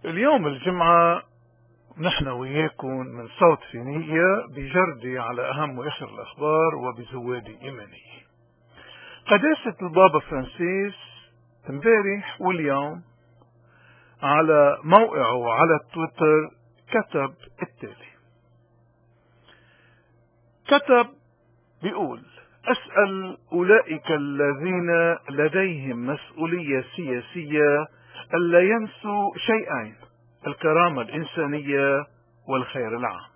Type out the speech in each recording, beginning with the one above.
اليوم الجمعة نحن وياكم من صوت فينية بجردي على أهم وآخر الأخبار وبزوادي إيمانية. قداسة البابا فرانسيس امبارح واليوم على موقعه على تويتر كتب التالي. كتب بيقول: أسأل أولئك الذين لديهم مسؤولية سياسية ألا ينسوا شيئين: الكرامة الإنسانية والخير العام.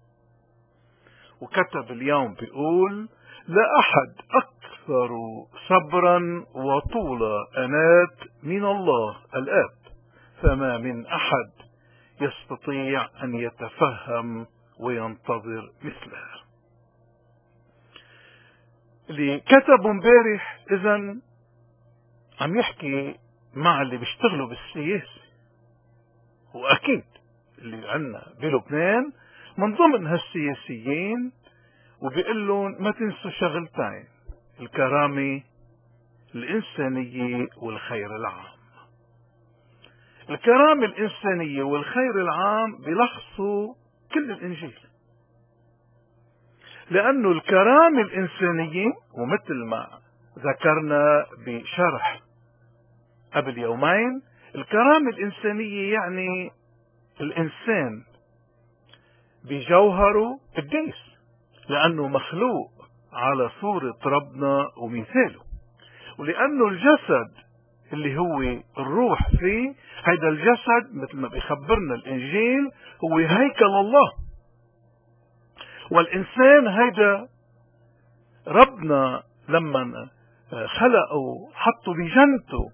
وكتب اليوم بيقول: لا أحد أكثر صبرا وطول أنات من الله الآب، فما من أحد يستطيع أن يتفهم وينتظر مثلها. اللي كتبوا امبارح إذن عم يحكي مع اللي بيشتغلوا بالسياسة، وأكيد اللي عنا بلبنان من ضمن هالسياسيين، وبيقول لهم ما تنسوا شغلتين: الكرامة الإنسانية والخير العام. الكرامة الإنسانية والخير العام بيلخصوا كل الإنجيل، لأنه الكرامة الإنسانية، ومثل ما ذكرنا بشرح قبل يومين، الكرامة الإنسانية يعني الإنسان بجوهره قديس، لأنه مخلوق على صورة ربنا ومثاله، ولأنه الجسد اللي هو الروح فيه، هيدا الجسد مثل ما بيخبرنا الإنجيل هو هيكل الله، والإنسان هيدا ربنا لما خلقه حطه بجنته،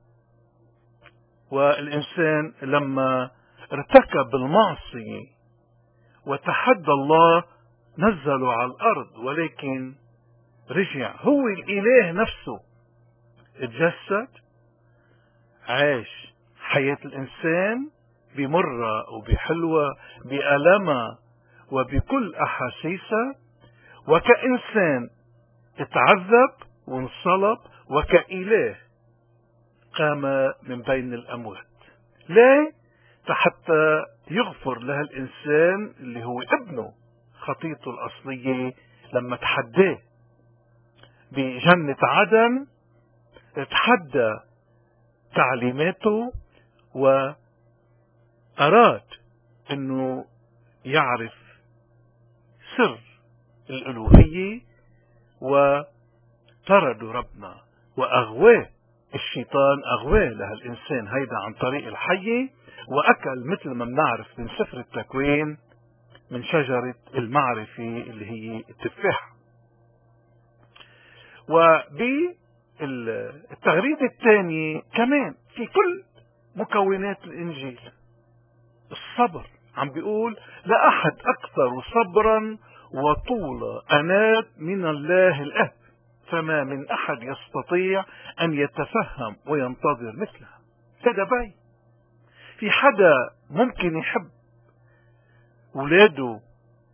والإنسان لما ارتكب المعصية وتحدى الله نزله على الأرض، ولكن رجع هو الإله نفسه، اتجسد، عاش حياة الإنسان بمرة وبحلوة، بألمة وبكل أحاسيسه، وكإنسان اتعذب وانصلب، وكإله قام من بين الأموات. ليه؟ حتى يغفر لها الإنسان اللي هو ابنه خطيته الأصلية لما تحداه بجنة عدن، تحدى تعليماته وأراد أنه يعرف سر الألوهية، وطرد ربنا وأغواه الشيطان، أغواه لها الإنسان هيدا عن طريق الحية، وأكل مثل ما بنعرف من سفر التكوين من شجرة المعرفة اللي هي التفاح. وبالتغريدة الثانية كمان في كل مكونات الإنجيل الصبر، عم بيقول: لا أحد أكثر صبرا وطول أنات من الله الآب، فما من أحد يستطيع أن يتفهم وينتظر مثلها. هذا باين في حدا ممكن يحب أولاده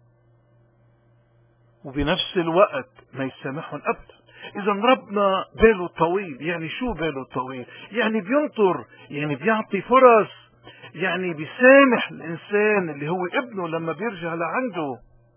وبنفس الوقت ما يسامحهم أبدا؟ إذا ربنا باله طويل. يعني شو باله طويل؟ يعني بينطر، يعني بيعطي فرص، يعني بيسامح الإنسان اللي هو ابنه لما بيرجع لعنده.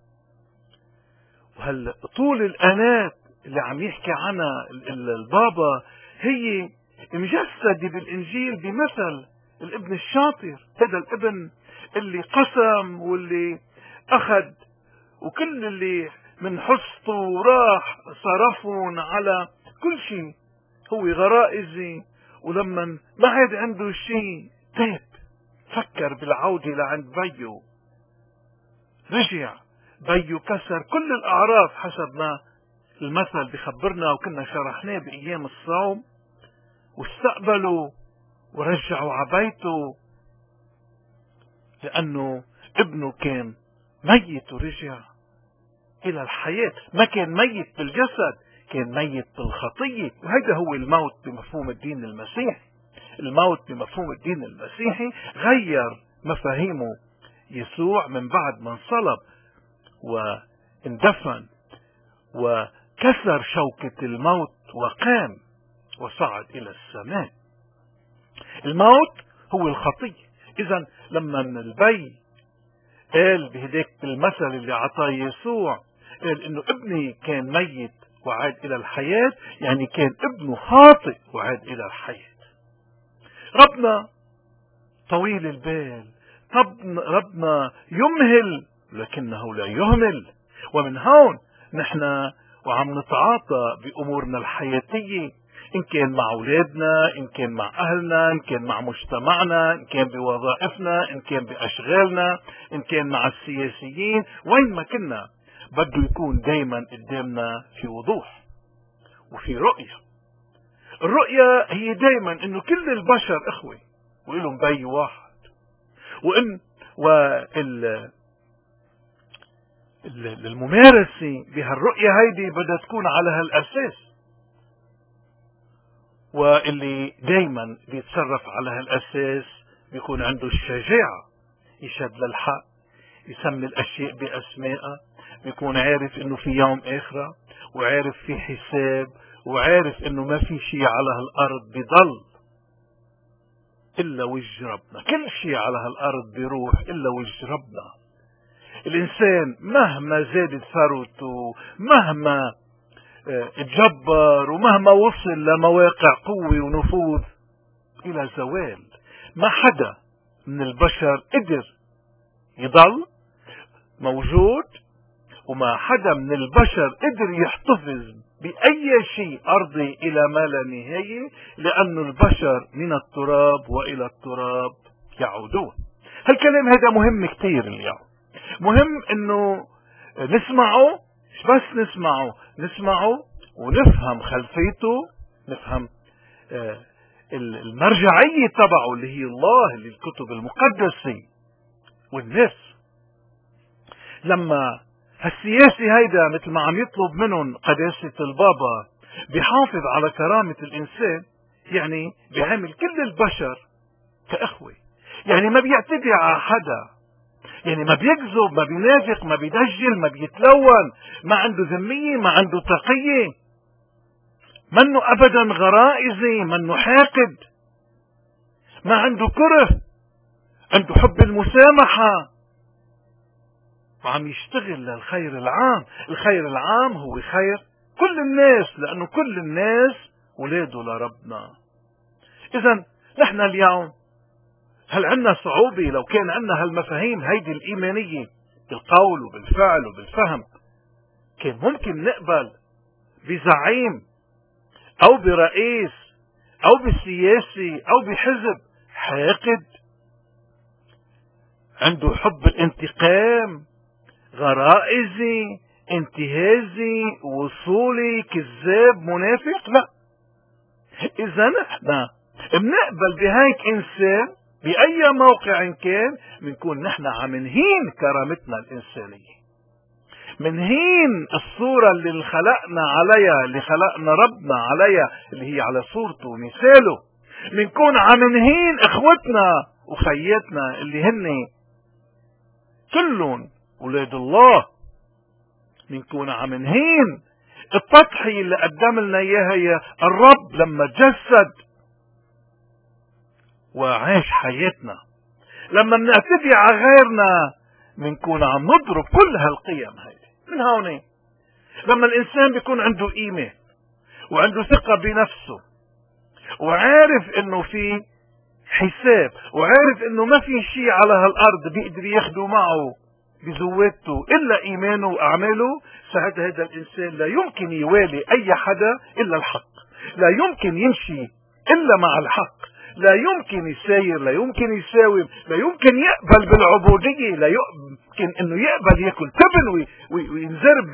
وهل طول الأنات اللي عم يحكي عنها البابا هي مجسدة بالإنجيل بمثل الابن الشاطر، هذا الابن اللي قسم واللي أخذ وكل اللي من حصته راح صرفون على كل شيء، هو غرائزي، ولما ما عاد عنده شيء تاب، فكر بالعودة لعند بيو، رجع بيو كسر كل الأعراف حسب ما المثل بخبرنا وكنا شرحناه بأيام الصوم، واستقبلوا ورجعوا عبيته، لأنه ابنه كان ميت ورجع إلى الحياة. ما كان ميت بالجسد، كان ميت بالخطية. وهذا هو الموت بمفهوم الدين المسيحي. الموت بمفهوم الدين المسيحي غير مفاهيمه يسوع من بعد ما انصلب واندفن وكسر شوكة الموت وقام وصعد إلى السماء. الموت هو الخطية، إذا لما من البي قال بهديك المثل اللي عطاه يسوع، قال إنه ابني كان ميت وعاد إلى الحياة، يعني كان ابنه خاطئ وعاد إلى الحياة. ربنا طويل البال، ربنا يمهل لكنه لا يهمل. ومن هون نحن وعم نتعاطى بأمورنا الحياتية، إن كان مع أولادنا، إن كان مع أهلنا، إن كان مع مجتمعنا، إن كان بوظائفنا، إن كان بأشغالنا، إن كان مع السياسيين، وين ما كنا بده يكون دايما قدامنا في وضوح وفي رؤية. الرؤية هي دايما إنه كل البشر إخوة وإلهم بي واحد، وإن الممارسة بهالرؤية هيدي بدها تكون على هالأساس، واللي دايما بيتصرف على هالأساس بيكون عنده الشجاعة يشد للحق، يسمي الأشياء بأسمائها، بيكون عارف إنه في يوم آخرة، وعارف في حساب، وعارف إنه ما في شيء على هالأرض بيضل إلا وجه ربنا. كل شيء على هالأرض بيروح إلا وجه ربنا. الإنسان مهما زادت ثروته، مهما اتجبر، ومهما وصل لمواقع قوة ونفوذ، إلى زوال. ما حدا من البشر قدر يضل موجود، وما حدا من البشر قدر يحتفظ بأي شيء أرضي إلى ما لا نهاية، لأن البشر من التراب وإلى التراب يعودون. هالكلام هذا مهم كتير اليوم، مهم انه نسمعه، مش بس نسمعه ونفهم خلفيته، نفهم المرجعية تبعه اللي هي الله، اللي الكتب المقدسة والناس. لما هالسياسي هيدا مثل ما عم يطلب منهم قداسة البابا بيحافظ على كرامة الإنسان، يعني بيعامل كل البشر كأخوة، يعني ما بيعتدي على حدا، يعني ما بيكذب، ما بينافق، ما بيدجل، ما بيتلون، ما عنده ذمية، ما عنده تقية، منه أبدا غرائزي، منه حاقد، ما عنده كره، عنده حب المسامحة، وعم يشتغل للخير العام. الخير العام هو خير كل الناس، لأنه كل الناس ولاده لربنا. إذا نحن اليوم هل عندنا صعوبة لو كان عندنا هالمفاهيم هيدي الإيمانية بالقول وبالفعل وبالفهم؟ كان ممكن نقبل بزعيم أو برئيس أو بالسياسي أو بحزب حاقد عنده حب الانتقام، غرائزي، انتهازي، وصولي، كذاب، منافق؟ لا. إذا نحن بنقبل بهيك إنسان بأي موقع كان، بنكون نحن عم نهين كرامتنا الإنسانية، منهين الصورة اللي خلقنا عليها، اللي خلقنا ربنا عليها، اللي هي على صورته ومثاله. بنكون عم نهين اخوتنا وخياتنا اللي هن كلهم ولاد الله. بنكون عم نهين التضحية اللي قدم لنا اياها الرب لما تجسد وعاش حياتنا. لما بنعتدي على غيرنا بنكون عم نضرب كل هالقيم هاي. من هون لما الانسان بيكون عنده قيمة وعنده ثقة بنفسه، وعارف انه في حساب، وعارف انه ما في شيء على هالارض بيقدر ياخده معه بزوادته الا ايمانه واعماله، ساعتها هذا الانسان لا يمكن يوالي اي حدا الا الحق، لا يمكن يمشي الا مع الحق، لا يمكن يساير، لا يمكن يساوم، لا يمكن يقبل بالعبودية، لا يمكن انه يقبل ياكل تبن وينزرب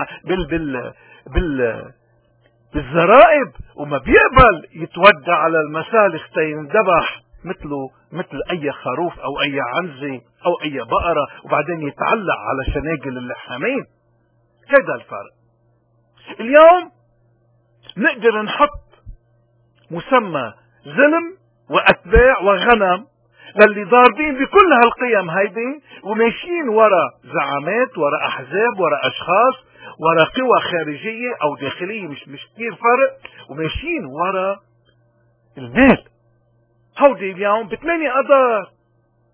بالزرائب، وما بيقبل يتودع على المسالخ تينذبح مثل اي خروف او اي عنزة او اي بقرة وبعدين يتعلق على شناجل اللحامين. هذا الفرق. اليوم نقدر نحط مسمى ظلم واتباع وغنم للي ضاربين بكل هالقيم هيدي وماشيين ورا زعامات، ورا احزاب، ورا اشخاص، ورا قوى خارجية او داخلية، مش كتير فرق، وماشيين ورا المال. هودي اليوم ب8 اذار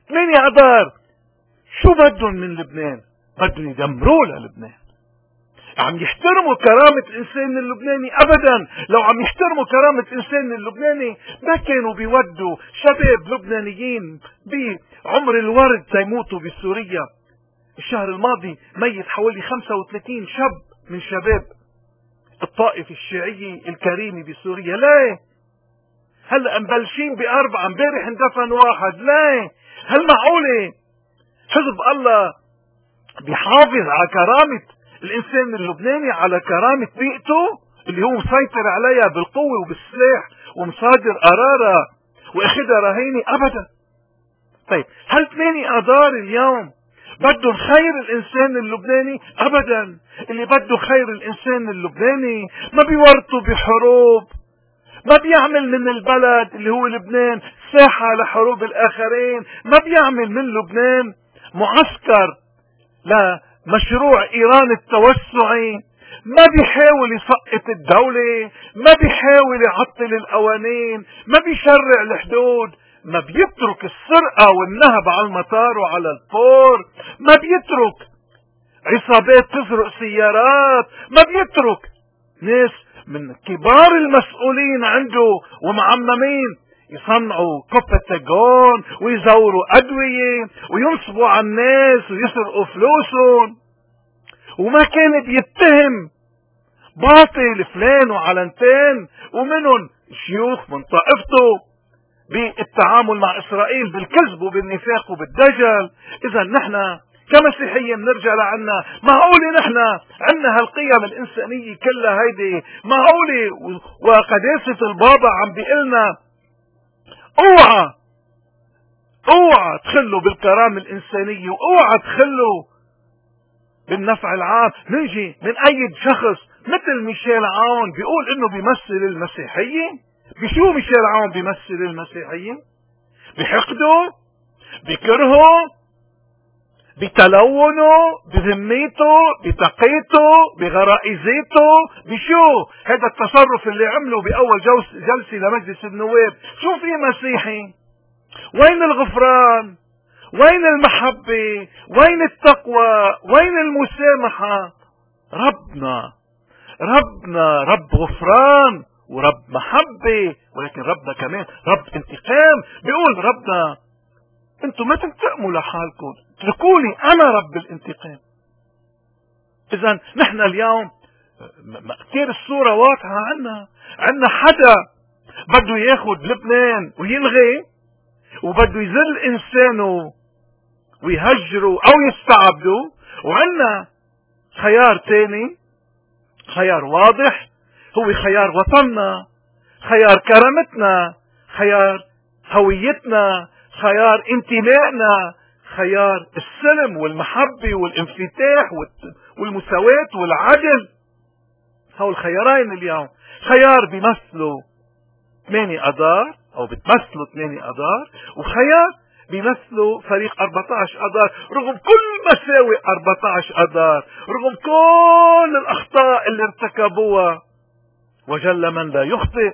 8 اذار شو بدهم من لبنان؟ بدهم يدمروا لبنان. عم يحترموا كرامة الإنسان اللبناني؟ أبدا. لو عم يحترموا كرامة الإنسان اللبناني ما كانوا بيودوا شباب لبنانيين بعمر الورد تيموتوا بسوريا. الشهر الماضي ميت حوالي 35 شاب من شباب الطائفة الشيعية الكريمة بسوريا. ليه؟ هلا مبلشين ب4، امبارح اندفن واحد. ليه؟ هل معقولة حزب الله بيحافظ على كرامة الإنسان اللبناني، على كرامة بيئته اللي هو مسيطر عليها بالقوة وبالسلاح ومصادر قرارها واخدها رهينة؟ أبدا. طيب هل 8 آذار اليوم بدهم خير الإنسان اللبناني؟ أبدا. اللي بده خير الإنسان اللبناني ما بيورطوا بحروب، ما بيعمل من البلد اللي هو لبنان ساحة لحروب الآخرين، ما بيعمل من لبنان معسكر لمشروع إيران التوسعي، ما بيحاول يسقط الدولة، ما بيحاول يعطل القوانين، ما بيشرع الحدود، ما بيترك السرقة والنهب على المطار وعلى البور، ما بيترك عصابات تسرق سيارات، ما بيترك ناس من كبار المسؤولين عنده ومعممين يصنعوا كوبتاجون ويزوروا أدوية وينصبوا على الناس ويسرقوا فلوسهم. وما كان بيتهم باطل فلان وعلنتين ومنهم شيوخ من طائفته بالتعامل مع إسرائيل بالكذب وبالنفاق وبالدجل. إذا نحن كمسيحية بنرجع لعنا، معقولة نحن عنا هالقيم الإنسانية كلها هيدي؟ معقولة وقداسة البابا عم بيقلنا اوعى تخلوا بالكرامة الإنسانية واوعى تخلوا بالنفع العام. نجي من أي شخص مثل ميشيل عون بيقول انه بيمثل المسيحية. بشو ميشيل عون بيمثل المسيحية؟ بحقده، بكرهه، بتلونه، بذميته، بتقيته، بغرائزيته، بشو؟ هذا التصرف اللي عمله بأول جلسة لمجلس النواب. شو في مسيحي؟ وين الغفران؟ وين المحبة؟ وين التقوى؟ وين المسامحة؟ ربنا رب غفران ورب محبة، ولكن ربنا كمان رب انتقام. بيقول ربنا انتم ما تنتقموا لحالكم، اتركوني انا رب الانتقام. اذا نحن اليوم كثير الصورة واضحة عنا حدا بده ياخد لبنان ويلغي وبده يذل انسانه ويهجره او يستعبده، وعنا خيار تاني، خيار واضح، هو خيار وطننا، خيار كرامتنا، خيار هويتنا، خيار انتمائنا، خيار السلم والمحبة والانفتاح والمساواة والعدل. هؤلاء الخيارين اليوم خيار بيمثلوا 8 آذار او بتمثلوا 8 آذار، وخيار بيمثلوا فريق 14 آذار، رغم كل مساوئ 14 آذار، رغم كل الأخطاء اللي ارتكبوها. وجل من لا يخطئ.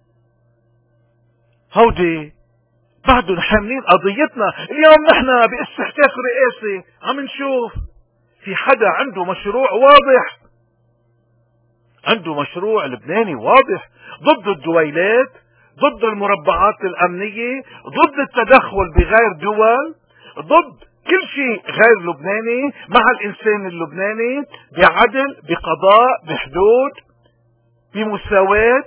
هودي بعدهم حاملين قضيتنا. اليوم نحن باستحقاق رئاسي عم نشوف في حدا عنده مشروع واضح، عنده مشروع لبناني واضح ضد الدويلات، ضد المربعات الأمنية، ضد التدخل بغير دول، ضد كل شيء غير لبناني، مع الإنسان اللبناني بعدل، بقضاء، بحدود، بمساواة،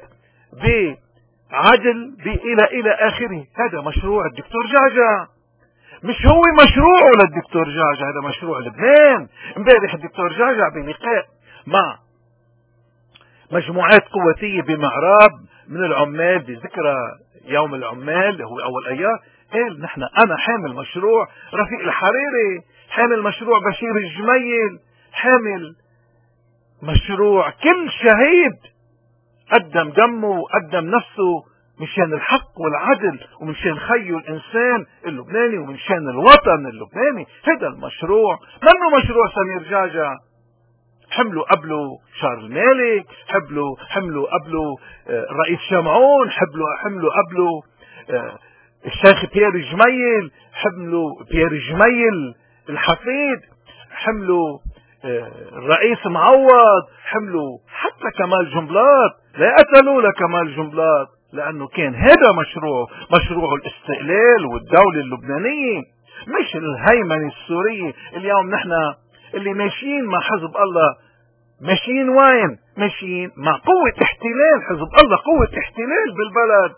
بعدل، إلى آخره. هذا مشروع الدكتور جعجع، مش هو مشروعه للدكتور جعجع، هذا مشروع لبنان. امبارح الدكتور جعجع بلقاء مع مجموعات قوتية بمعراب من العمال بذكرى يوم العمال هو أول أيام، قال أنا حامل مشروع رفيق الحريري، حامل مشروع بشير الجميل، حامل مشروع كل شهيد قدم دمه وقدم نفسه مشان الحق والعدل ومشان خيو الإنسان اللبناني ومشان الوطن اللبناني. هذا المشروع منه مشروع سمير جعجع. حملوا قبله شارل مالك، حملوا قبله الرئيس شمعون، حملوا قبله الشيخ بيير جميل، حملوا بيير جميل الحفيد، حملوا الرئيس معوض، حملوا حتى كمال جنبلاط. لا قتلوا لكمال جنبلاط لأنه كان هذا مشروع الاستقلال والدولة اللبنانية، مش الهيمنة السورية. اليوم نحن اللي ماشيين مع حزب الله ماشيين وين؟ ماشيين مع قوة احتلال. حزب الله قوة احتلال بالبلد.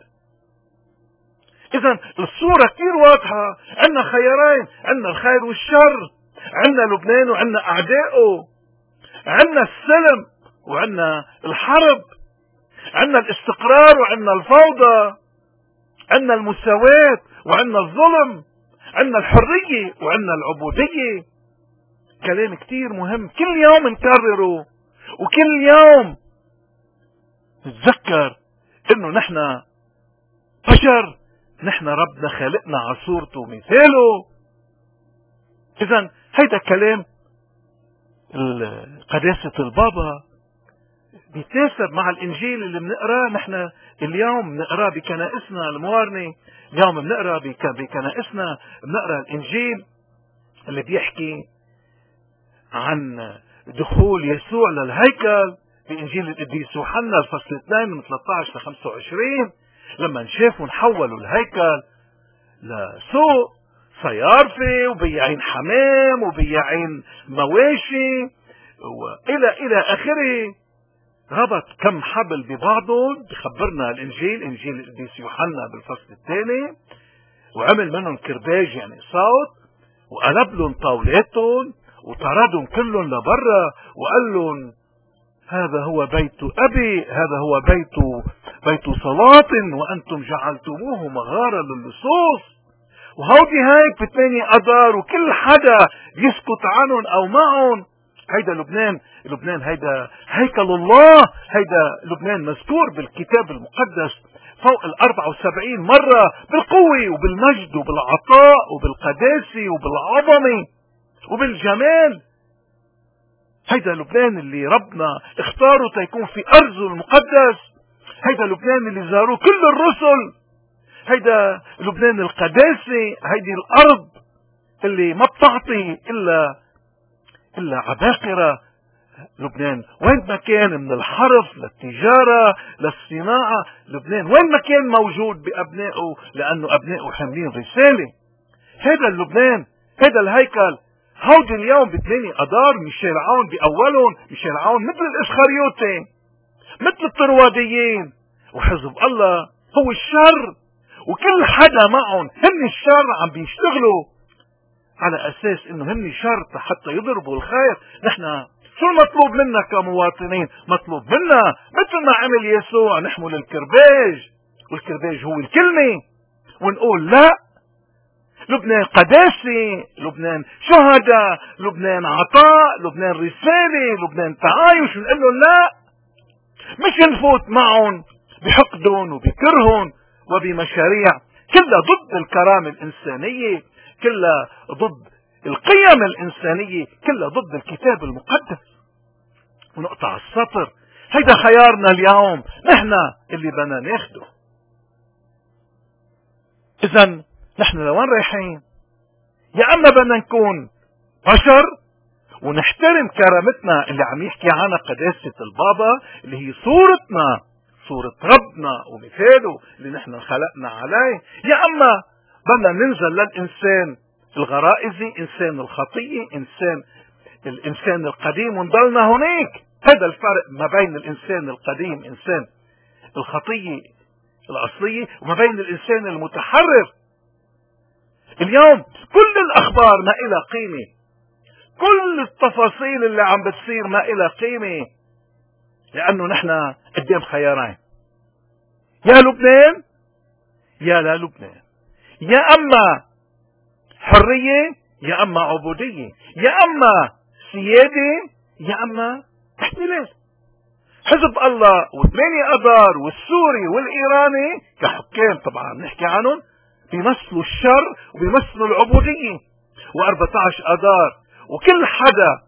إذا الصورة كتير واضحة. عندنا خيارين، عندنا الخير والشر، عندنا لبنان وعندنا أعدائه، عندنا السلم وعندنا الحرب، عندنا الاستقرار وعندنا الفوضى، عندنا المساواة وعندنا الظلم، عندنا الحرية وعندنا العبودية. كلام كتير مهم كل يوم نكرره، وكل يوم نتذكر انه نحن بشر، نحن ربنا خلقنا على صورته ومثاله. اذا هيدا كلام قداسة البابا بيتناسب مع الانجيل اللي بنقراه. نحن اليوم بنقراه بكنائسنا الموارنة، اليوم بنقرا بكنائسنا بنقرا الانجيل اللي بيحكي عن دخول يسوع للهيكل بانجيل القديس يوحنا الفصل 2 من 13 ل 25، لما نشافوا نحولوا الهيكل لسوق صيارفة وبياعين حمام وبياعين مواشي الى اخره. ربط كم حبل ببعضهم، بخبرنا الانجيل، انجيل القديس يوحنا بالفصل 2، وعمل منهم كرباج يعني صوت، وقلب لهم طاولاتهم وطردهم كلهم لبرا، وقال لهم هذا هو بيت ابي، هذا هو بيت صلاة وانتم جعلتموه مغارة للصوص. وهودي هيك بثاني اذار، وكل حدا يسكت عنهم او معهم. هيدا لبنان هيدا هيكل الله. هيدا لبنان مذكور بالكتاب المقدس فوق 74 مرة بالقوة وبالمجد وبالعطاء وبالقداسة وبالعظمة وبالجمال. هيدا لبنان اللي ربنا اختاره تيكون في أرضه المقدس. هيدا لبنان اللي زاروه كل الرسل. هيدا لبنان القداسة. هيدي الأرض اللي ما بتعطي إلا عباقرة. لبنان وين ما كان، من الحرف للتجارة للصناعة، لبنان وين ما كان موجود بأبنائه، لأنه أبنائه حاملين رسالة. هذا اللبنان، هذا الهيكل. هودي اليوم بثاني أدار ميشيل عون بأولهم، ميشيل عون مثل الإسخريوطي، مثل الطرواديين، وحزب الله هو الشر، وكل حدا معهم هن الشر عم بيشتغلوا على أساس إنه هن شر حتى يضربوا الخير. نحن شو المطلوب منا كمواطنين؟ مطلوب منا مثل ما عمل يسوع نحمل الكرباج، والكرباج هو الكلمة، ونقول لا، لبنان قداسة، لبنان شهداء، لبنان عطاء، لبنان رسالة، لبنان تعايش. ونقول لهم لا، مش نفوت معهم بحقدهم وبكرههم وبمشاريع كلها ضد الكرامة الإنسانية، كلها ضد القيم الإنسانية، كلها ضد الكتاب المقدس. ونقطع السطر. هيدا خيارنا اليوم، نحن اللي بدنا ناخده. إذن نحن لوين رايحين؟ يا أما بدنا نكون بشر ونحترم كرامتنا اللي عم يحكي عنها قداسة البابا، اللي هي صورتنا، صورة ربنا ومثاله اللي نحن خلقنا عليه، يا أما بدنا ننزل للإنسان الغرائزي، إنسان الخطية، الإنسان القديم، ونضلنا هناك. هذا الفرق ما بين الإنسان القديم، إنسان الخطية الأصلية، وما بين الإنسان المتحرر. اليوم كل الأخبار ما إلها قيمة، كل التفاصيل اللي عم بتصير ما إلها قيمة، لأنه نحن قدام خيارين: يا لبنان يا لا لبنان، يا أما حرية يا أما عبودية، يا أما سيادة يا أما احتلال. حزب الله وثمانية أذار والسوري والإيراني كحكام طبعا نحكي عنهم بيمثلوا الشر وبيمثلوا العبودية، و14 أذار وكل حدا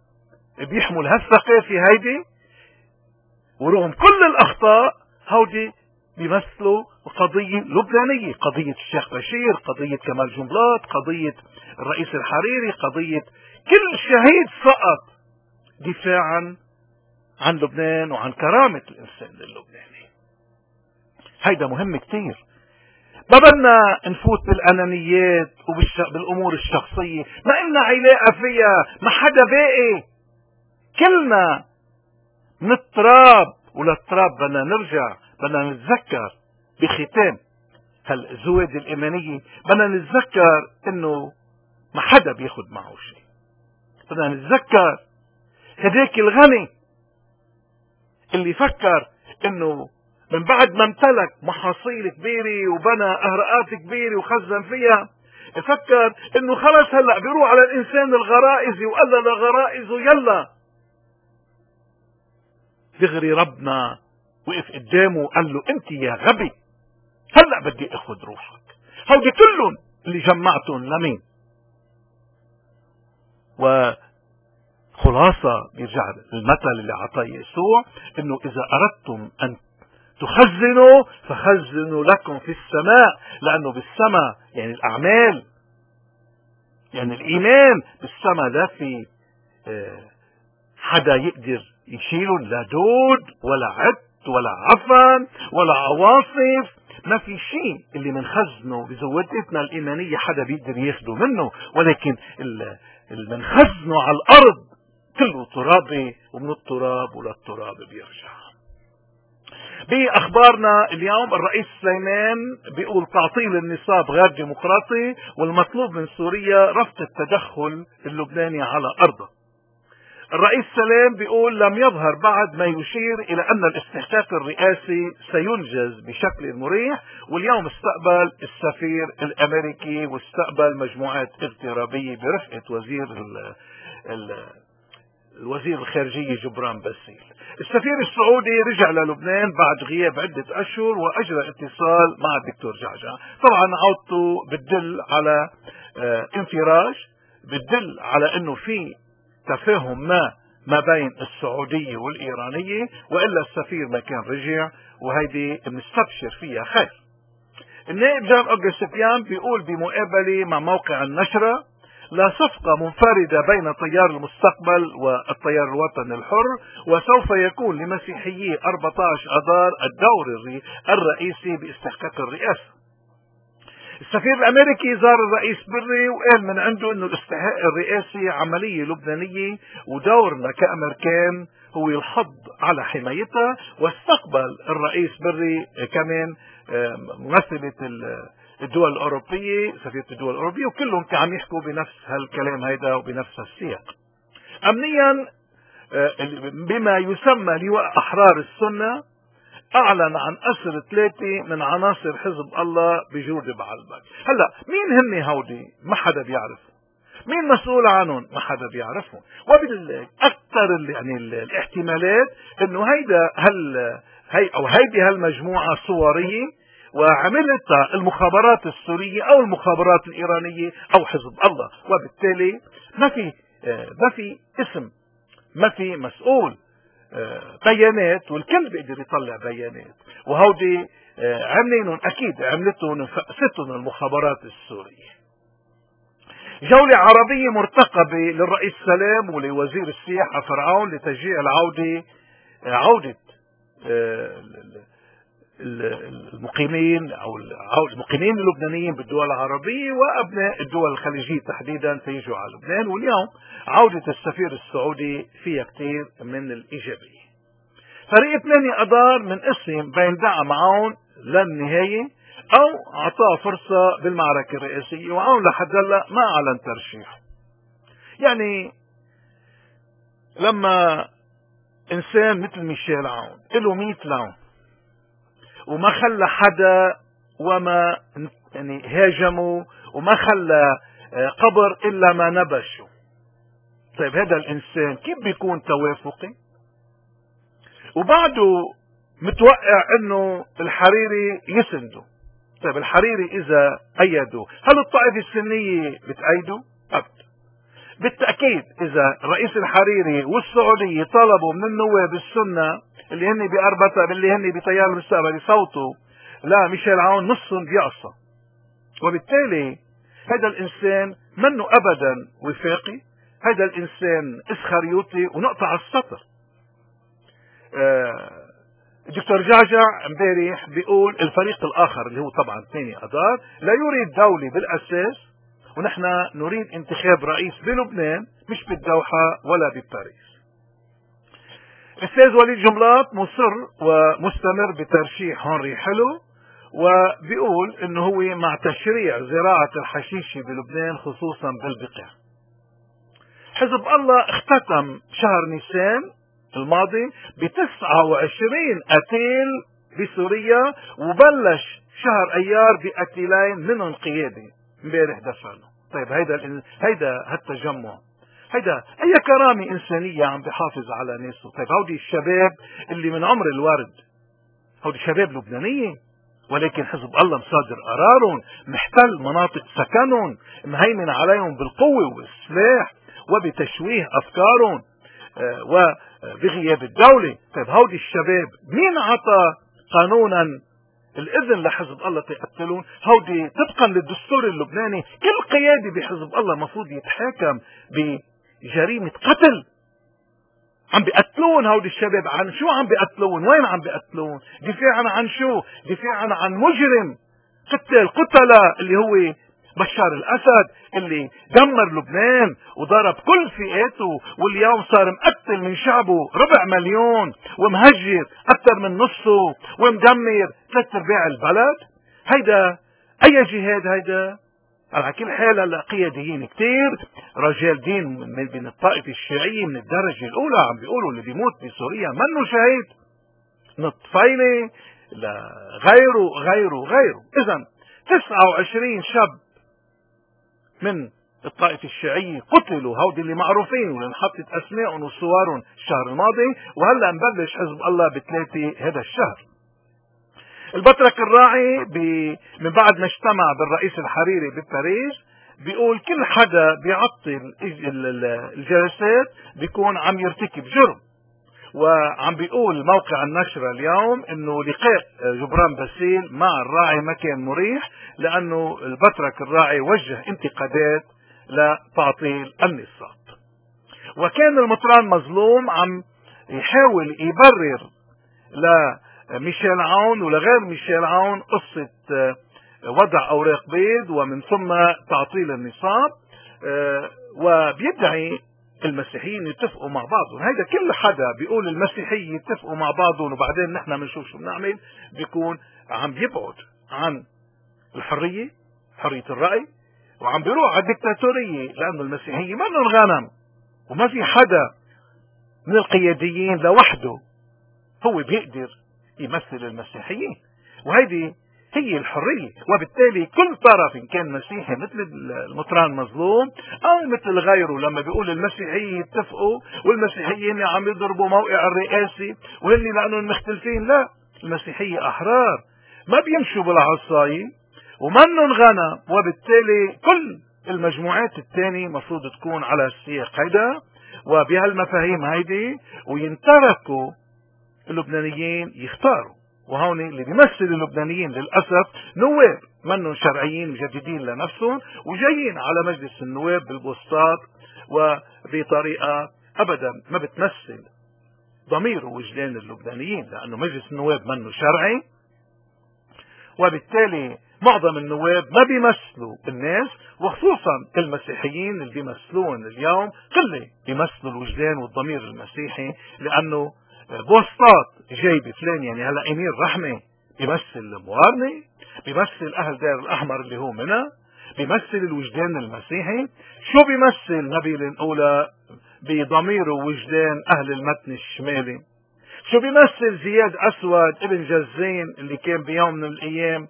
بيحمل هالثقافة هيدي ورغم كل الأخطاء هودي بيمثلوا قضية لبنانية، قضية الشيخ بشير، قضية كمال جنبلاط، قضية الرئيس الحريري، قضية كل شهيد سقط دفاعا عن لبنان وعن كرامة الإنسان اللبناني. هيدا مهم كتير. ما بدنا نفوت بالأنانيات وبالأمور الشخصية، ما إلنا علاقة فيها، ما حدا باقي، كلنا من التراب وللتراب بدنا نرجع. بدنا نتذكر بختام هالزواد الإيمانية، بدنا نتذكر إنه ما حدا بياخد معه شيء. بدنا نتذكر هداك الغني اللي فكر إنه من بعد ما امتلك محاصيل كبيرة وبنى أهرقات كبيرة وخزن فيها، فكر إنه خلص هلأ بيروح على الإنسان الغرائزي وقال له لغرائزه يلا. دغري ربنا وقف قدامه وقال له انت يا غبي هلأ بدي اخذ روحك. هودي كلهم اللي جمعتهم لمين؟ وخلاصة بيرجع المثل اللي عطاه يسوع انه اذا اردتم ان تخزنوا فخزنوا لكم في السماء، لانه بالسماء يعني الاعمال، يعني الايمان بالسماء لا في حدا يقدر يشيلهم، لا دود ولا عد ولا عفن ولا عواصف، ما في شيء اللي منخزنه بزودتنا الإيمانية حدا بيقدر ياخده منه، ولكن اللي منخزنه على الأرض كله ترابي، ومن التراب وللتراب بيرجع. بأخبارنا اليوم الرئيس سليمان بيقول تعطيل النصاب غير ديمقراطي، والمطلوب من سوريا رفض التدخل اللبناني على أرضه. الرئيس سلام بيقول لم يظهر بعد ما يشير إلى أن الاستحقاق الرئاسي سينجز بشكل مريح، واليوم استقبل السفير الأمريكي واستقبل مجموعات اغترابية برفقة الوزير الخارجية جبران باسيل. السفير السعودي رجع للبنان بعد غياب عدة أشهر وأجرى اتصال مع الدكتور جعجع. طبعا عودته بتدل على انفراج، بتدل على أنه في تفاهم ما بين السعودية والإيرانية، وإلا السفير ما كان رجع، وهيدي بنستبشر فيها خير. النائب جان أوغا سفيان بيقول بمقابلة مع موقع النشرة لا صفقة منفردة بين تيار المستقبل والتيار الوطني الحر، وسوف يكون لمسيحيي 14 أذار الدور الرئيسي باستحقاق الرئاسة. السفير الامريكي زار الرئيس بري وقال من عنده انه الاستحقاق الرئاسي عملية لبنانية، ودورنا كامريكان هو الحض على حمايتها. واستقبل الرئيس بري كمان ممثلة الدول الاوروبية، سفيرة الدول الاوروبية، وكلهم كانوا عم يحكوا بنفس هالكلام هيدا وبنفس السياق. امنيا بما يسمى لواء احرار السنة اعلن عن اسر 3 من عناصر حزب الله بجود بعلبك. هلا مين هن هودي؟ ما حدا بيعرفه. مين مسؤول عنهم؟ ما حدا بيعرفهم. وبالاكثر يعني الاحتمالات انه هيدي هالمجموعه صوريه وعملتها المخابرات السوريه او المخابرات الايرانيه او حزب الله، وبالتالي ما في اسم، ما في مسؤول، بيانات، والكل بيقدر يطلع بيانات، وهودي عاملينهم اكيد عملتهم فقستهم المخابرات السورية. جولة عربية مرتقبة للرئيس سلام ولوزير السياحة فرعون لتشجيع عودة المقيمين او المقيمين اللبنانيين بالدول العربية وابناء الدول الخليجية تحديدا تيجوا على لبنان. واليوم عودة السفير السعودي فيها كثير من الايجابية. فريق 8 اذار من اسم بين دعا معون للنهاية او اعطاه فرصة بالمعركة الرئاسية، وعون لحد هلا ما اعلن ترشيحه. يعني لما انسان مثل ميشيل عون له 100 لون وما خلى حدا وما يعني هاجموا وما خلى قبر الا ما نبشه، طيب هذا الانسان كيف بيكون توافقي؟ وبعده متوقع انه الحريري يسنده. طيب الحريري اذا ايده هل الطائفة السنية بتأيده؟ ابدا. بالتأكيد اذا رئيس الحريري والسعودية طلبوا من النواب السنة اللي هن بأربطة اللي هن بتيار المستقبل يصوتوا لا ميشيل عون نصهم بيعصى. وبالتالي هذا الإنسان منه أبدا وفاقي، هذا الإنسان إسخريوطي ونقطع السطر. الدكتور جعجع امبارح بيقول الفريق الآخر اللي هو طبعا ثاني أدار لا يريد دولة بالأساس، ونحن نريد انتخاب رئيس بلبنان مش بالدوحة ولا بباريس. الأستاذ وليد جملاط مصر ومستمر بترشيح هنري حلو، وبيقول انه هو مع تشريع زراعة الحشيش بلبنان خصوصا بالبقاع. حزب الله اختتم شهر نيسان الماضي ب29 قتيل بسوريا، وبلش شهر ايار بقتيلين منهم قيادي امبارح دفنوا. طيب هيدا هالتجمع هيدا اي كرامة انسانية عم بحافظ على ناسه؟ طيب هودي الشباب اللي من عمر الورد، هودي شباب لبنانية، ولكن حزب الله مصادر قرارهم، محتل مناطق سكنهم، مهيمن عليهم بالقوة والسلاح وبتشويه افكارهم وبغياب الدولة. طيب هودي الشباب مين عطى قانونا الاذن لحزب الله تقتلون؟ هودي طبقا للدستور اللبناني كل قيادي بحزب الله مفروض يتحاكم بجريمة قتل. عم بيقتلون هودي الشباب، عن شو عم بيقتلون؟ وين عم بيقتلون؟ دفاعا عن شو؟ دفاعا عن مجرم قتلة اللي هو بشار الأسد، اللي دمر لبنان وضرب كل فئاته، واليوم صار مقتل من شعبه 250,000 ومهجر أكثر من نصه ومدمر 3/4 البلد. هيدا أي جهاد هيدا؟ على كل حال هلا قياديين كتير رجال دين من الطائفة الشيعية من الدرجة الأولى عم بيقولوا اللي بيموت بسوريا منه شهيد، من الطفيلة لغيره. إذا 29 شاب من الطائفة الشيعية قتلوا، هودي اللي معروفين واللي انحطت أسمائهم وصورهم الشهر الماضي، وهلا مبلش حزب الله ب3 هذا الشهر. البطرك الراعي من بعد ما اجتمع بالرئيس الحريري بباريس بيقول كل حدا بيعطل الجلسات بيكون عم يرتكب جرم. وعم بيقول موقع النشرة اليوم انه لقاء جبران باسيل مع الراعي ما كان مريح، لانه البطرك الراعي وجه انتقادات لتعطيل النصاب. وكان المطران مظلوم عم يحاول يبرر لميشيل عون ولغير ميشيل عون قصة وضع اوراق بيض ومن ثم تعطيل النصاب، وبيدعي المسيحيين يتفقوا مع بعضهم. هيدا كل حدا بيقول المسيحيين يتفقوا مع بعضهم وبعدين نحن بنشوف شو بنعمل، بيكون عم يبعد عن الحرية، حرية الرأي، وعم بيروح على الدكتاتورية، لأنه المسيحيين ما لهم غنم، وما في حدا من القياديين لوحده هو بيقدر يمثل المسيحيين، وهيدي هي الحرية. وبالتالي كل طرف إن كان مسيحي مثل المطران مظلوم أو مثل غيره لما بيقول المسيحيين يتفقوا والمسيحيين عم يضربوا موقع الرئاسي وهن لأنهم مختلفين، لا، المسيحية أحرار ما بيمشوا بالعصاية ومنن غنى، وبالتالي كل المجموعات الثانية مفروض تكون على السياق هيدا وبهالمفاهيم هيدي، وينتركوا اللبنانيين يختاروا. وهون اللي بيمثل اللبنانيين للأسف نواب منهم شرعيين مجددين لنفسهم وجايين على مجلس النواب بالبوسطات وبطريقة أبدا ما بتمثل ضمير ووجدان اللبنانيين، لأنه مجلس النواب منه شرعي، وبالتالي معظم النواب ما بيمثلوا الناس، وخصوصا المسيحيين اللي بيمثلون اليوم قلة بيمثلوا الوجدان والضمير المسيحي، لأنه بوسطات جاي بفلان، يعني هلا امير رحمة بيمثل الموارنة، بيمثل اهل دير الاحمر اللي هو منى، بيمثل الوجدان المسيحي. شو بيمثل نبيل الاولى بضمير ووجدان اهل المتن الشمالي؟ شو بيمثل زياد اسود ابن جزين اللي كان بيوم من الايام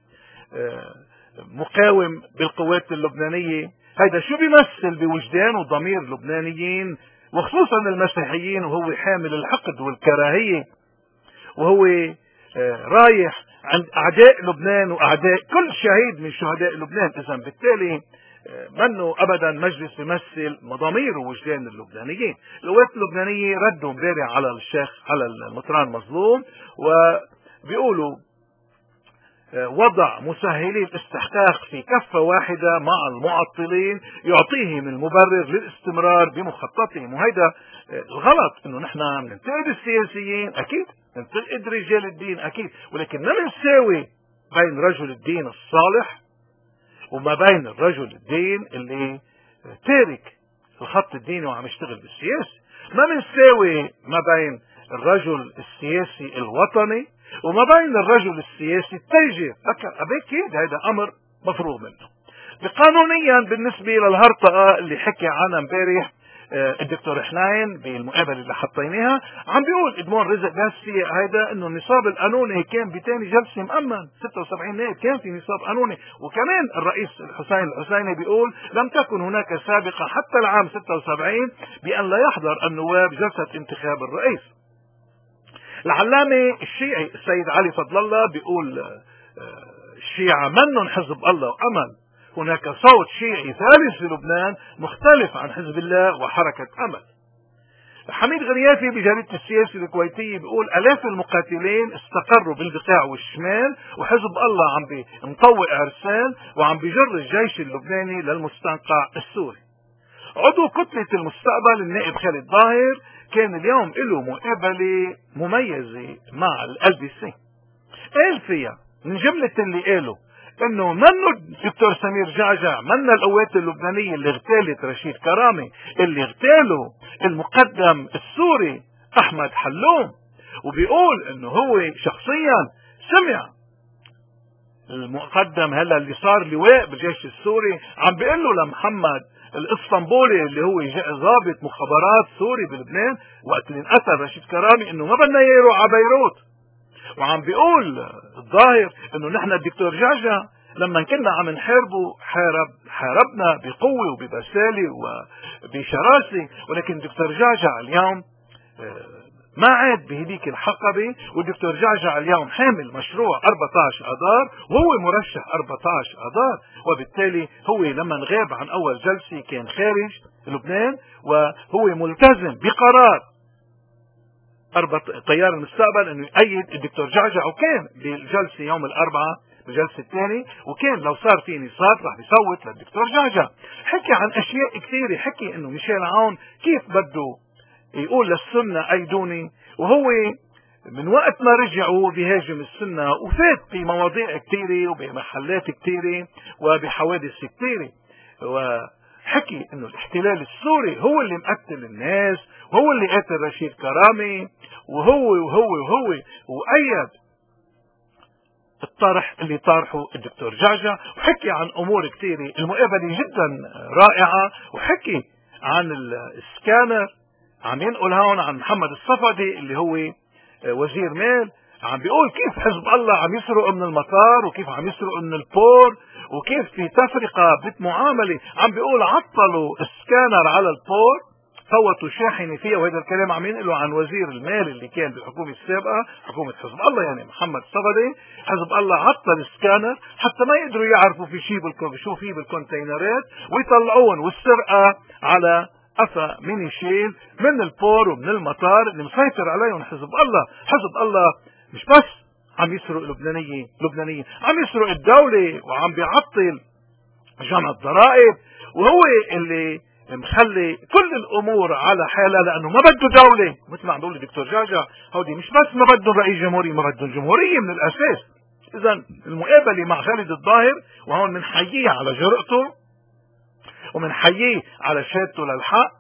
مقاوم بالقوات اللبنانية؟ هيدا شو بيمثل بوجدان وضمير اللبنانيين وخصوصا المسيحيين؟ وهو حامل الحقد والكراهية، وهو رايح عند أعداء لبنان وأعداء كل شهيد من شهداء لبنان. إذا بالتالي منه أبدا مجلس يمثل مضامير ووجدان اللبنانيين. القوات اللبنانية ردوا امبارح على الشيخ على المطران مظلوم، وبيقولوا وضع مسهلي الاستحقاق في كفة واحدة مع المعطلين يعطيهم المبرر للاستمرار بمخططهم. وهيدا الغلط، انه نحن بننتقد السياسيين اكيد، ننتقد رجال الدين اكيد، ولكن ما بنساوي بين رجل الدين الصالح وما بين الرجل الدين اللي تارك الخط الديني وعم يشتغل بالسياسة. ما بنساوي ما بين الرجل السياسي الوطني وما بين الرجل السياسي التاجر. أكيد هذا أمر مفروغ منه. قانونيا بالنسبة للهرطقة اللي حكي عنها امبارح الدكتور حنين بالمقابلة اللي حطيناها، عم بيقول ادمون رزق باسي هيدا انه النصاب القانوني كان بتاني جلسة مأمن 76 نائب، كان في نصاب قانوني. وكمان الرئيس الحسيني بيقول لم تكن هناك سابقة حتى العام 76 بأن لا يحضر النواب جلسة انتخاب الرئيس. العلامة الشيعي السيد علي فضل الله بيقول الشيعة منن حزب الله وأمل، هناك صوت شيعي ثالث في لبنان مختلف عن حزب الله وحركة أمل. حميد غريافي بجريدة السياسة الكويتية بيقول آلاف المقاتلين استقروا بالبقاع والشمال، وحزب الله عم مطوق عرسان وعم بجر الجيش اللبناني للمستنقع السوري. عضو كتلة المستقبل النائب خالد ظاهر كان اليوم له مقابلة مميزة مع LBC، قال فيها من جملة اللي قاله انه منه الدكتور سمير جعجع، من القوات اللبنانية اللي اغتالت رشيد كرامي، اللي اغتالوا المقدم السوري احمد حلوم. وبيقول انه هو شخصيا سمع المقدم هلا اللي صار لواء بالجيش السوري عم بيقول له لمحمد الاسطنبولي اللي هو ضابط مخابرات سوري بلبنان وقت اللي انقتل رشيد كرامي انه ما بدنا يروح على بيروت. وعم بيقول الظاهر انه نحن الدكتور جعجع لما كنا عم نحاربه حاربنا بقوة وببسالة وبشراسة، ولكن الدكتور جعجع اليوم ما عاد بهديك الحقبة، والدكتور جعجع اليوم حامل مشروع 14 اذار وهو مرشح 14 اذار، وبالتالي هو لما غاب عن اول جلسة كان خارج لبنان وهو ملتزم بقرار تيار المستقبل انه يؤيد الدكتور جعجع، وكان بالجلسة يوم الاربعاء بالجلسة الثانية، وكان لو صار في نصاب رح يصوت للدكتور جعجع. حكي عن اشياء كثيرة، حكي انه ميشيل عون كيف بده يقول للسنة ايدوني، وهو من وقت ما رجعوا بيهاجم السنة وفات بمواضيع كثيرة وبمحلات كثيرة وبحوادث كثيرة. وحكي انه الاحتلال السوري هو اللي مقتل الناس وهو اللي قتل رشيد كرامي وهو وأيد الطرح اللي طارحه الدكتور جعجع، وحكي عن امور كثيرة. المقابلة جدا رائعة، وحكي عن السكانر، عم ينقل هون عن محمد الصفدي اللي هو وزير مال، عم بيقول كيف حزب الله عم يسرق من المطار وكيف عم يسرق من البور وكيف في تفرقة بالمعاملة. عم بيقول عطلوا السكانر على البور، فوتوا شاحنة فيها، وهذا الكلام عم ينقلوا عن وزير المال اللي كان بالحكومة السابقة حكومة حزب الله، يعني محمد الصفدي. حزب الله عطل السكانر حتى ما يقدروا يعرفوا في شو في بالكونتينرات ويطلعون، والسرقة على قفا مينيشيل من البور ومن المطار اللي مسيطر عليهم حزب الله. حزب الله مش بس عم يسرق لبنانيين، عم يسرق الدولة وعم بيعطل جمع الضرائب، وهو اللي مخلي كل الامور على حالها لانه ما بده دولة. مثل ما عم بيقول الدكتور جعجع، هودي مش بس ما بدهم رئيس جمهورية، ما بدهم جمهورية من الاساس. اذا المقابلة مع خالد الظاهر، وهون بنحييه على جرأته ومنحييه على شهادته للحق،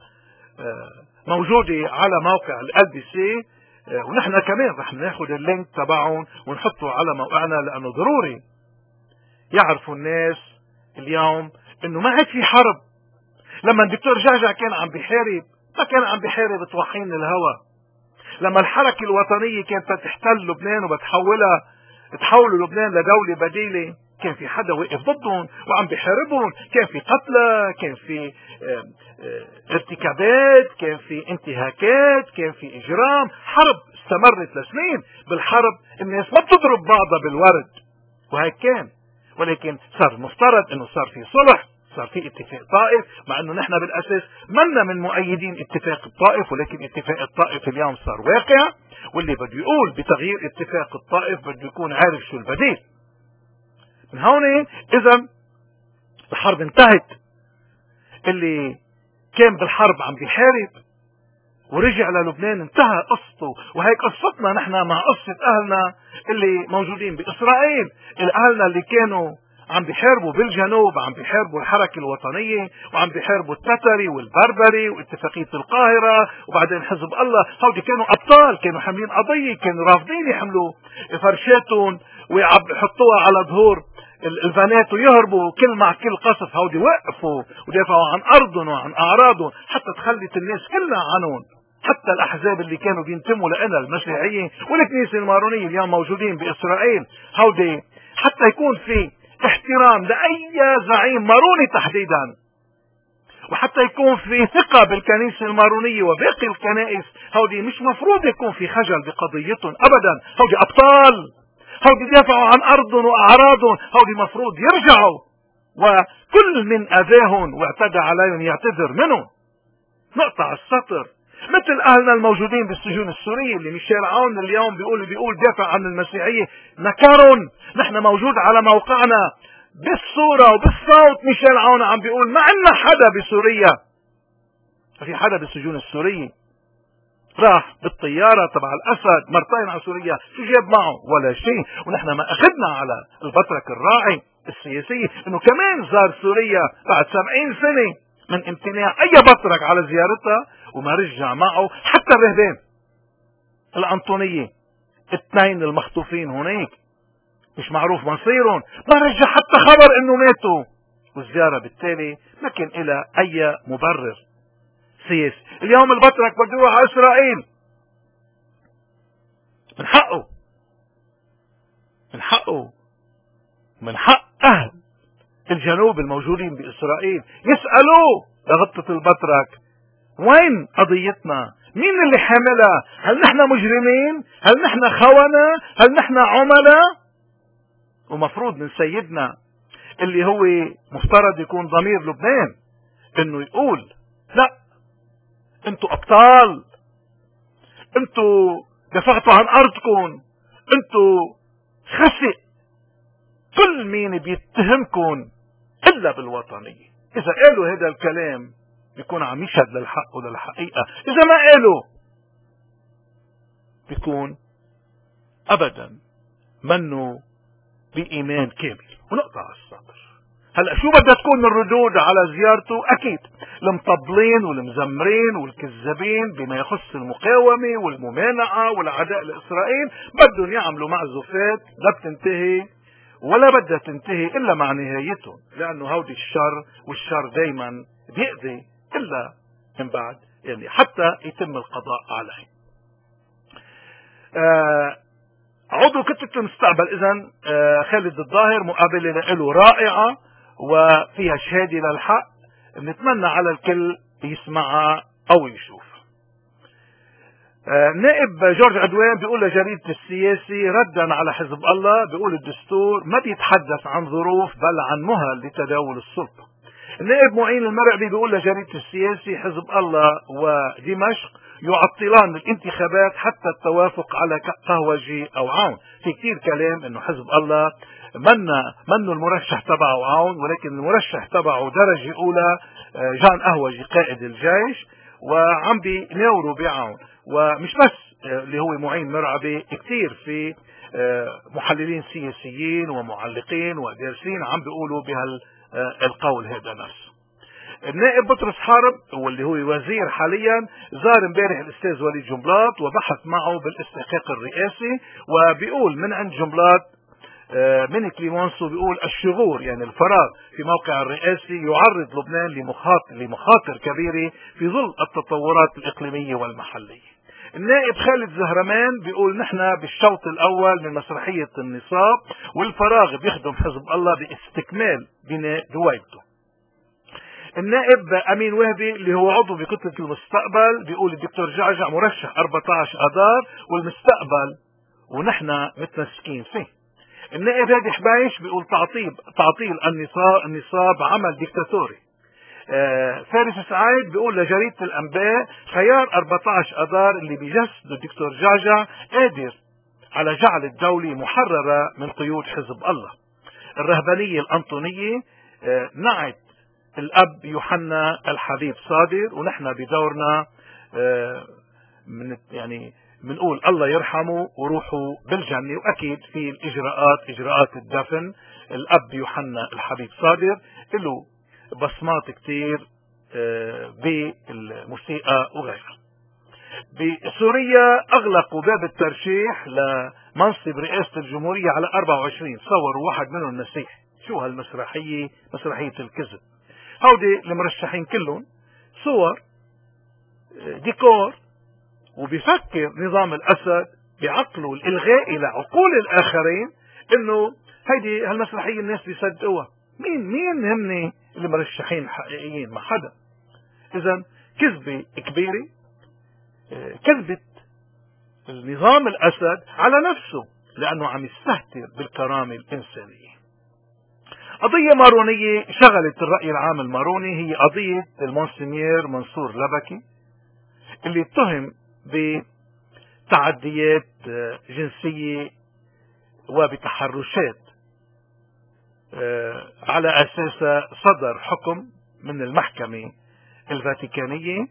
موجودة على موقع LBC، ونحن كمان رح ناخد اللينك تبعهم ونحطه على موقعنا، لانه ضروري يعرفوا الناس اليوم انه ما عاد في حرب. لما الدكتور جعجع كان عم بيحارب، ما كان عم بيحارب طواحين الهوى. لما الحركة الوطنية كانت تحتل لبنان تحول لبنان لدولة بديلة، كان في حدا وقف ضدهم وعم بيحاربهم، كان في قتلى، كان في ارتكابات، كان في انتهاكات، كان في اجرام، حرب استمرت لسنين. بالحرب الناس ما بتضرب بعضها بالورد، وهيك كان. ولكن صار مفترض انه صار في صلح، صار في اتفاق طائف، مع انه نحن بالاساس منا من مؤيدين اتفاق الطائف، ولكن اتفاق الطائف اليوم صار واقع، واللي بده يقول بتغيير اتفاق الطائف بده يكون عارف شو البديل. من هون اذا الحرب انتهت. اللي كان بالحرب عم بيحارب ورجع للبنان انتهى قصته. وهيك قصتنا نحن مع قصة اهلنا اللي موجودين باسرائيل. اهلنا اللي كانوا عم بيحاربوا بالجنوب، عم بيحاربوا الحركة الوطنية، وعم بيحاربوا التتري والبربري واتفاقية القاهرة وبعدين حزب الله. هودي كانوا ابطال، كانوا حاملين قضية، كانوا رافضين يحملوا فرشاتهم ويحطوها على ظهور البنات ويهربوا كل مع كل قصف. هودي وقفوا ودافعوا عن ارضهم وعن اعراضهم حتى تخلت الناس كلها عنهم. حتى الاحزاب اللي كانوا بينتموا لنا المسيحيين والكنيسة المارونية اليوم موجودين باسرائيل. هودي حتى يكون في احترام لأي زعيم ماروني تحديدا، وحتى يكون في ثقة بالكنيسة المارونية وباقي الكنائس، هودي مش مفروض يكون في خجل بقضيتهم أبدا. هودي أبطال، هودي دافعوا عن أرضهم وأعراضهم، هودي مفروض يرجعوا، وكل من أذاهم واعتدى عليهم يعتذر منهم. نقطع السطر. مثل أهلنا الموجودين بالسجون السورية اللي ميشيل عون اليوم بيقول دافع عن المسيحية. نكرن، نحن موجود على موقعنا بالصورة وبالصوت. ميشيل عون عم بيقول ما عندنا حدا بسوريا، ما في حدا بالسجون السورية. راح بالطيارة تبع الأسد مرتين على سوريا، شو جاب معه؟ ولا شيء. ونحن ما أخذنا على البطرك الراعي السياسي انه كمان زار سوريا بعد 70 سنة من امتناع اي بطرك على زيارتها، وما رجع معه حتى الرهبان الأنطونية. 2 المخطوفين هناك مش معروف مصيرهم، ما رجع حتى خبر انه ماتوا. والزيارة بالتالي ما كان لها اي مبرر سياسي. اليوم البطرك بده يروح على اسرائيل، من حقه، من حقه، من حق اهل الجنوب الموجودين باسرائيل يسألوه لغطة البطرك وين قضيتنا؟ مين اللي حاملها؟ هل نحن مجرمين؟ هل نحن خونة؟ هل نحن عملاء؟ ومفروض من سيدنا اللي هو مفترض يكون ضمير لبنان انه يقول لا، انتوا ابطال، انتوا دفعتوا عن ارضكم، انتوا خسئ. كل مين بيتهمكم الا بالوطنية. اذا قالوا هذا الكلام بيكون عم يشهد للحق وللحقيقة. اذا ما قالوا بيكون ابدا منه بإيمان كامل. ونقطع السطر. هلا شو بدها تكون الردود على زيارته؟ اكيد المطبلين والمزمرين والكذابين بما يخص المقاومة والممانعة والعداء لإسرائيل بدهم يعملوا معزوفات لا بتنتهي ولا بدها تنتهي الا مع نهايتهم، لانه هودي الشر، والشر دايما بيأذي الا من بعد يعني حتى يتم القضاء عليه. عضو كتلة المستقبل اذا خالد الظاهر مقابلة له رائعة وفيها شهادة للحق، بنتمنى على الكل يسمعها او يشوف. نائب جورج عدوان بيقول لجريدة السياسي ردا على حزب الله، بيقول الدستور ما بيتحدث عن ظروف بل عن مهل لتداول السلطة. النائب معين المرعبي بيقول لجريدة السياسي حزب الله ودمشق يعطلان الانتخابات حتى التوافق على قهوجي او عون. في كتير كلام انه حزب الله منه المرشح تبعه عون، ولكن المرشح تبعه درجة اولى جان قهوجي قائد الجيش، وعم بيناوروا بعون. ومش بس اللي هو معين مرعبي، كتير في محللين سياسيين ومعلقين ودارسين عم بيقولوا بهالقول هذا نفسه. النائب بطرس حارب واللي هو وزير حاليا زار امبارح الاستاذ وليد جنبلاط وبحث معه بالاستحقاق الرئاسي، وبيقول من عند جنبلاط من كليمونسو بيقول الشغور يعني الفراغ في موقع الرئاسي يعرض لبنان لمخاطر كبيرة في ظل التطورات الإقليمية والمحلية. النائب خالد زهرمان بيقول نحن بالشوط الأول من مسرحية النصاب، والفراغ بيخدم حزب الله باستكمال بناء روايته. النائب أمين وهبي اللي هو عضو بكتلة المستقبل بيقول الدكتور جعجع مرشح 14 أذار والمستقبل ونحن متمسكين فيه. النائب هادي حبايش بيقول تعطيل النصاب عمل ديكتاتوري. فارس سعيد بيقول لجريدة الأنباء خيار 14 أذار اللي بيجسد الدكتور جعجع قادر على جعل الدولة محررة من قيود حزب الله. الرهبانية الأنطونية نعت الأب يوحنا الحبيب صادر، ونحن بدورنا يعني بنقول الله يرحمه وروحه بالجنة. وأكيد في إجراءات الدفن. الأب يوحنا الحبيب صادر له بصمات كتير بالموسيقى وغيرها. بسوريا أغلقوا باب الترشيح لمنصب رئاسة الجمهورية على 24، صوروا واحد منهم مسيحي. شو هالمسرحية؟ مسرحية الكذب. هودي المرشحين كلهم صور ديكور، وبيفكر نظام الأسد بعقله الإلغائي لعقول الآخرين إنه هيدي هالمسرحية الناس بيصدقوها. مين هن المرشحين الحقيقيين؟ ما حدا. إذن كذبة كبيرة، كذبة النظام الأسد على نفسه لأنه عم يستهتر بالكرامة الإنسانية. قضية مارونية شغلت الرأي العام الماروني، هي قضية المونسنيير منصور لبكي اللي اتهم بتعديات جنسية وبتحرشات، على أساسها صدر حكم من المحكمة الفاتيكانية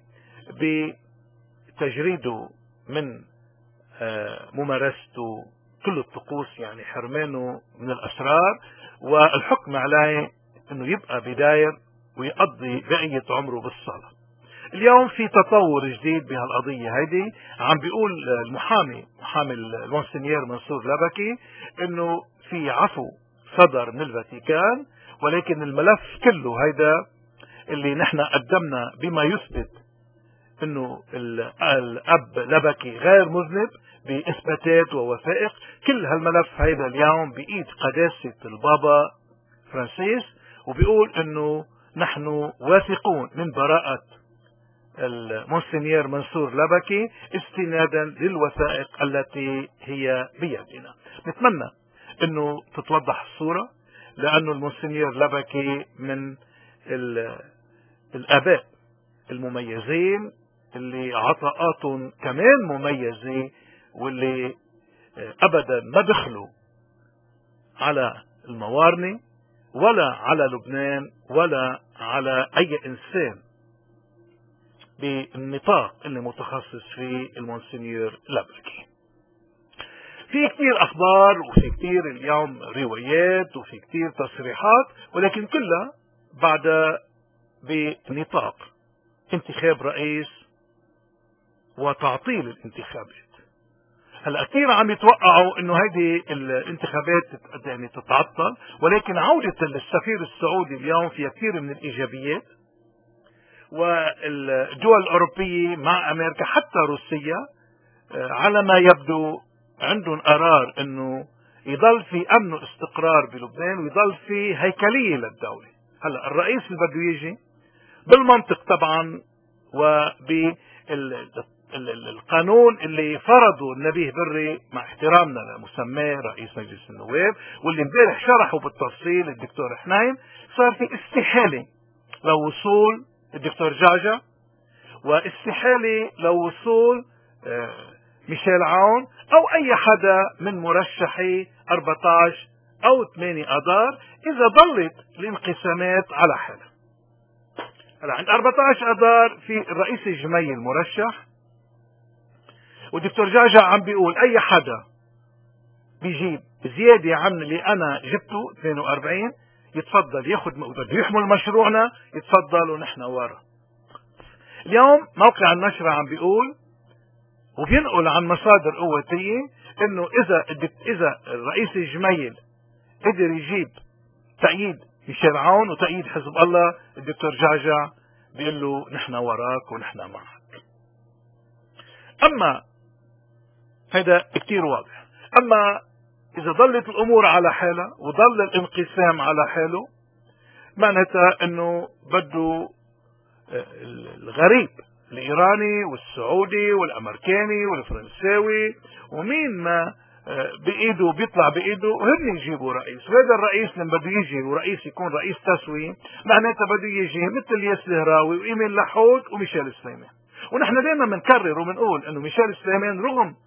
بتجريده من ممارسته كل الطقوس، يعني حرمانه من الأسرار، والحكم عليه انه يبقى بداير ويقضي بقية عمره بالصلاة. اليوم في تطور جديد بهالقضية هيدي. عم بيقول محامي المونسنيير منصور لبكي انه في عفو صدر من الفاتيكان، ولكن الملف كله هيدا اللي نحن قدمنا بما يثبت انه الاب لبكي غير مذنب باثباتات ووثائق. كل هالملف هيدا اليوم بايد قداسة البابا فرانسيس، وبيقول انه نحن واثقون من براءة المونسنيير منصور لبكي استنادا للوثائق التي هي بيدنا. نتمنى انه تتوضح الصورة، لانه المونسنيير لبكي من الاباء المميزين اللي عطاءاتهم كمان مميزة، واللي ابدا ما دخلوا على الموارنة ولا على لبنان ولا على اي انسان بالنطاق اللي متخصص فيه المونسنيير لبكي. في كتير اخبار وفي كتير اليوم روايات وفي كتير تصريحات، ولكن كلها بعد بنطاق انتخاب رئيس وتعطيل الانتخابات. هلا كثير عم يتوقعوا انه هذه الانتخابات يعني تتعطل، ولكن عودة السفير السعودي اليوم فيها كثير من الايجابيات، والدول الاوروبية مع امريكا حتى روسيا على ما يبدو عندهم قرار انه يضل في امن واستقرار بلبنان ويضل في هيكلية للدولة. هلا الرئيس اللي بده يجي بالمنطق طبعا وبالقانون اللي فرضه النبيه بري، مع احترامنا لمسماه رئيس مجلس النواب، واللي امبارح شرحه بالتفصيل الدكتور حنين، صار في استحالة لوصول الدكتور جعجع، واستحالة لوصول ميشيل عون او اي حدا من مرشحي 14 او 8 اذار اذا ضلت الانقسامات على حالها. هلا عند 14 اذار في الرئيس الجميل مرشح، والدكتور جعجع عم بيقول اي حدا بيجيب زيادة عن اللي انا جبته 42 يتفضل ياخد، بده يحمل مشروعنا يتفضل ونحن ورا. اليوم موقع النشرة عم بيقول وبينقل عن مصادر قوتية انه اذا الرئيس الجميل قدر يجيب تأييد ميشيل عون وتأييد حزب الله، الدكتور جعجع بيقول له نحن وراك ونحن معك. اما هذا كتير واضح. اما اذا ظلت الامور على حالها وظل الانقسام على حاله، معناتها انه بده الغريب الايراني والسعودي والامريكاني والفرنساوي ومين ما بايده بيطلع بايده وهن يجيبوا رئيس. وهذا الرئيس لما بده يجي ورئيس يكون رئيس تسوية، معناتها بده يجي مثل ياس الهراوي وايمن لحود وميشيل سليمان. ونحن دائما بنكرر وبنقول انه ميشيل سليمان رغم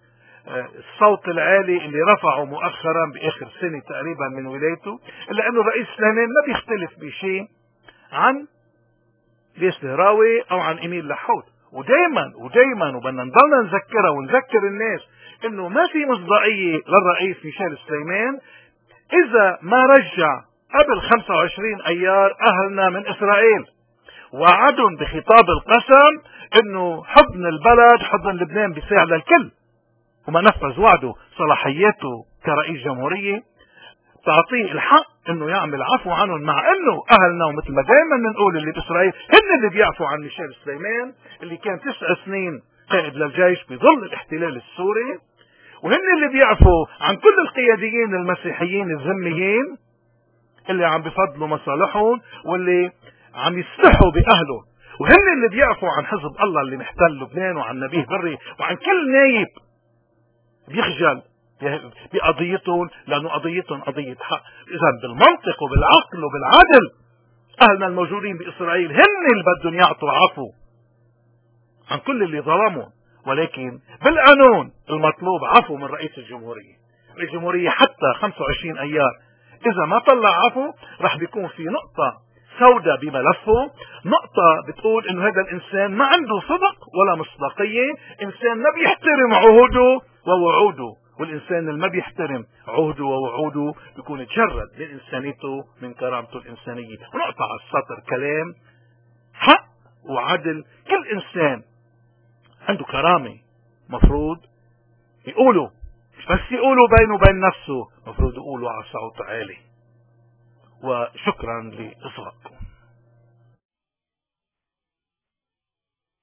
الصوت العالي اللي رفعه مؤخرا باخر سنة تقريبا من ولايته، الا انه الرئيس سليمان ما بيختلف بشيء عن ليس الهراوي او عن ايميل لحود. ودايما وبدنا نضلنا نذكرها ونذكر الناس انه ما في مصداقية للرئيس ميشيل سليمان اذا ما رجع قبل 25 ايار اهلنا من اسرائيل، وعدهم بخطاب القسم انه حضن البلد حضن لبنان بيساعد الكل، وما نفذ وعده. صلاحياته كرئيس جمهورية تعطيه الحق انه يعمل عفو عنهم، مع انه اهلنا ومثل ما دائما بنقول اللي باسرائيل هن اللي بيعفوا عن ميشيل سليمان اللي كان 9 سنين قائد للجيش بظل الاحتلال السوري، وهن اللي بيعفوا عن كل القياديين المسيحيين الذميين اللي عم بفضلوا مصالحهم واللي عم يستحوا باهله، وهن اللي بيعفوا عن حزب الله اللي محتل لبنان وعن نبيه بري وعن كل نايب بيخجل بقضيتهم، لانه قضيتهم قضية حق. اذا بالمنطق وبالعقل وبالعدل اهلنا الموجودين باسرائيل هن اللي بدهم يعطوا عفو عن كل اللي ظلموا، ولكن بالقانون المطلوب عفو من رئيس الجمهورية. رئيس الجمهورية حتى 25 ايار اذا ما طلع عفو رح بيكون في نقطة سوداء بملفه، نقطة بتقول انه هذا الانسان ما عنده صدق ولا مصداقية، انسان ما بيحترم عهوده ووعوده، والانسان اللي ما بيحترم عهده ووعوده بيكون تجرد من انسانيته من كرامته الانسانية. ونقطع على السطر كلام حق وعدل. كل انسان عنده كرامة مفروض يقولوا، مش بس يقولوا بينه وبين نفسه، مفروض يقولوا على صوت عالي. وشكرا لإصغائكم.